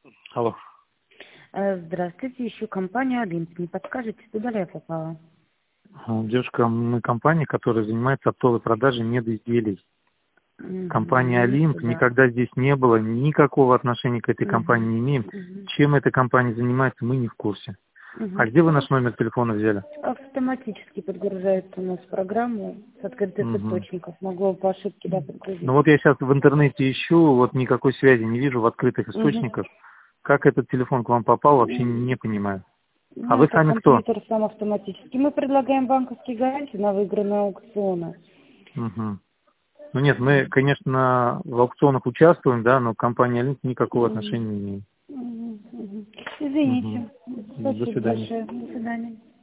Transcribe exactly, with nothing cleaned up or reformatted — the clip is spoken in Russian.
Алло. Э, Здравствуйте, ищу компанию «Олимп». Не подскажете, куда ли я попала? А, Девушка, мы компания, которая занимается оптовой продажей медизделий. Мгм, Компания не «Олимп» сюда. никогда здесь не было, никакого отношения к этой компании Мгм, не имеем. мгм, Чем эта компания занимается, мы не в курсе. А мгм. где вы наш Хорошо. номер телефона взяли? Автоматически подгружается у нас программа с открытых Мгм. источников. Могу по ошибке, да, Ну подгрузить. вот я сейчас в интернете ищу, вот никакой связи не вижу в открытых Мгм. источниках. Как этот телефон к вам попал, вообще М, не понимаю. А Ну, вы это сами кто? компьютер сам автоматически. Мы предлагаем банковские гарантии на выигранные аукционы. Мгм. Ну нет, мы, конечно, в аукционах участвуем, да, но компания «Олимп» никакого Мгм. отношения не имеет. Мгм, мгм. Мгм. Извините. До Спасибо свидания. большое. До свидания.